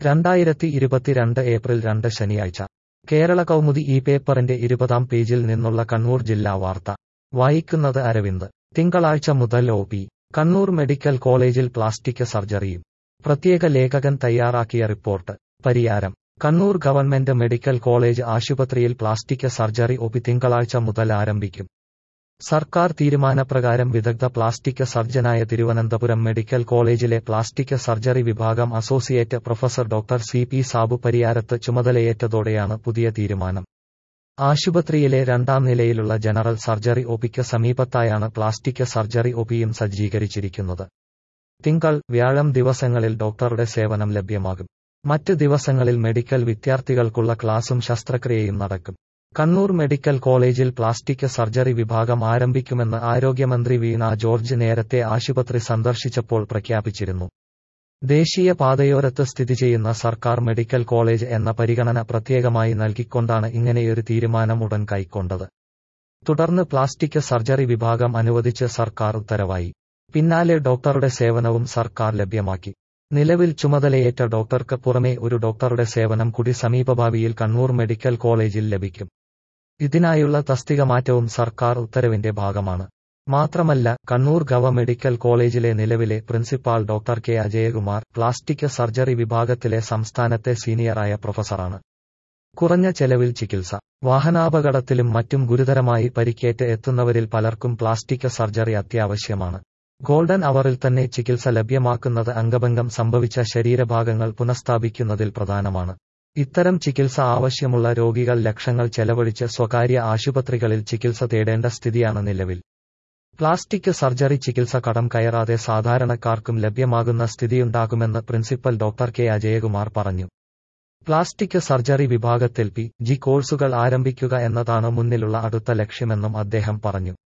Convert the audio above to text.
2022 April 2 ശനിയാഴ്ച കേരള കൗമുദി ഈ പേപ്പറിന്റെ 20-ാം പേജിൽ നിന്നുള്ള കണ്ണൂർ ജില്ലാ വാർത്ത വായിക്കുന്നത് അരവിന്ദ്. തിങ്കളാഴ്ച മുതൽ ഒ പി. കണ്ണൂർ മെഡിക്കൽ കോളേജിൽ പ്ലാസ്റ്റിക് സർജറിയും. പ്രത്യേക ലേഖകൻ തയ്യാറാക്കിയ report. Pariyaram. Kannur government medical college ആശുപത്രിയിൽ പ്ലാസ്റ്റിക് സർജറി ഒ പി തിങ്കളാഴ്ച മുതൽ ആരംഭിക്കും. സർക്കാർ തീരുമാനപ്രകാരം വിദഗ്ധ പ്ലാസ്റ്റിക് സർജനായ തിരുവനന്തപുരം മെഡിക്കൽ കോളേജിലെ പ്ലാസ്റ്റിക് സർജറി വിഭാഗം associate professor doctor C P Sabu പരിയാരത്ത് ചുമതലയേറ്റതോടെയാണ് പുതിയ തീരുമാനം. ആശുപത്രിയിലെ 2ാം നിലയിലുള്ള ജനറൽ സർജറി ഒ പിക്ക് സമീപത്തായാണ് പ്ലാസ്റ്റിക് സർജറി ഒ പിയും സജ്ജീകരിച്ചിരിക്കുന്നത്. തിങ്കൾ, വ്യാഴം ദിവസങ്ങളിൽ ഡോക്ടറുടെ സേവനം ലഭ്യമാകും. മറ്റ് ദിവസങ്ങളിൽ മെഡിക്കൽ വിദ്യാർത്ഥികൾക്കുള്ള ക്ലാസും ശസ്ത്രക്രിയയും നടക്കും. കണ്ണൂർ മെഡിക്കൽ കോളേജിൽ പ്ലാസ്റ്റിക് സർജറി വിഭാഗം ആരംഭിക്കുമെന്ന് ആരോഗ്യമന്ത്രി വീണ ജോർജ് നേരത്തെ ആശുപത്രി സന്ദർശിച്ചപ്പോൾ പ്രഖ്യാപിച്ചിരുന്നു. ദേശീയ പാതയോരത്ത് സ്ഥിതി ചെയ്യുന്ന സർക്കാർ മെഡിക്കൽ കോളേജ് എന്ന പരിഗണന പ്രത്യേകമായി നൽകിക്കൊണ്ടാണ് ഇങ്ങനെയൊരു തീരുമാനം ഉടൻ കൈക്കൊണ്ടത്. തുടർന്ന് പ്ലാസ്റ്റിക് സർജറി വിഭാഗം അനുവദിച്ച് സർക്കാർ ഉത്തരവായി. പിന്നാലെ ഡോക്ടറുടെ സേവനവും സർക്കാർ ലഭ്യമാക്കി. നിലവിൽ ചുമതലയേറ്റ ഡോക്ടർക്ക് പുറമെ ഒരു ഡോക്ടറുടെ സേവനം കൂടി സമീപഭാവിയിൽ കണ്ണൂർ മെഡിക്കൽ കോളേജിൽ ലഭിക്കും. ഇതിനായുള്ള തസ്തിക മാറ്റവും സർക്കാർ ഉത്തരവിന്റെ ഭാഗമാണ്. മാത്രമല്ല, കണ്ണൂർ ഗവ മെഡിക്കൽ കോളേജിലെ നിലവിലെ principal doctor K Ajayakumar plastic surgery വിഭാഗത്തിലെ സംസ്ഥാനത്തെ സീനിയറായ പ്രൊഫസറാണ്. കുറഞ്ഞ ചെലവിൽ ചികിത്സ. വാഹനാപകടത്തിലും മറ്റും ഗുരുതരമായി പരിക്കേറ്റ് എത്തുന്നവരിൽ പലർക്കും പ്ലാസ്റ്റിക് സർജറി അത്യാവശ്യമാണ്. ഗോൾഡൻ അവറിൽ തന്നെ ചികിത്സ ലഭ്യമാക്കുന്നത് അംഗഭംഗം സംഭവിച്ച ശരീരഭാഗങ്ങൾ പുനഃസ്ഥാപിക്കുന്നതിൽ പ്രധാനമാണ്. ഇത്തരം ചികിത്സ ആവശ്യമുള്ള രോഗികൾ ലക്ഷങ്ങൾ ചെലവഴിച്ച് സ്വകാര്യ ആശുപത്രികളിൽ ചികിത്സ തേടേണ്ട സ്ഥിതിയാണ് നിലവിൽ. പ്ലാസ്റ്റിക് സർജറി ചികിത്സ കടം കയറാതെ സാധാരണക്കാർക്കും ലഭ്യമാകുന്ന സ്ഥിതിയുണ്ടാകുമെന്ന് പ്രിൻസിപ്പൽ ഡോക്ടർ കെ അജയകുമാർ പറഞ്ഞു. പ്ലാസ്റ്റിക് സർജറി വിഭാഗത്തിൽ പി. ജി കോഴ്സുകൾ ആരംഭിക്കുക എന്നതാണ് മുന്നിലുള്ള അടുത്ത ലക്ഷ്യമെന്നും അദ്ദേഹം പറഞ്ഞു.